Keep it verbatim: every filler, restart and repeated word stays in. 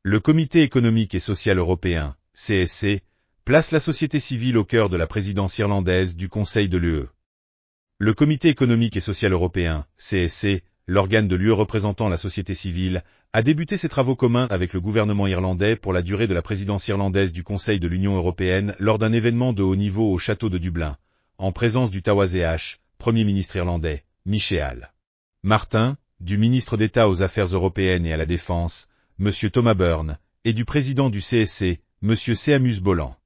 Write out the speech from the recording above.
Le Comité économique et social européen, C S C, place la société civile au cœur de la présidence irlandaise du Conseil de l'U E. Le Comité économique et social européen, C S C, l'organe de l'U E représentant la société civile, a débuté ses travaux communs avec le gouvernement irlandais pour la durée de la présidence irlandaise du Conseil de l'Union européenne lors d'un événement de haut niveau au château de Dublin, en présence du Taoiseach, Premier ministre irlandais, Micheál Martin, du ministre d'État aux Affaires européennes et à la Défense, M. Thomas Byrne, et du président du C S C, M. Seamus Bolland.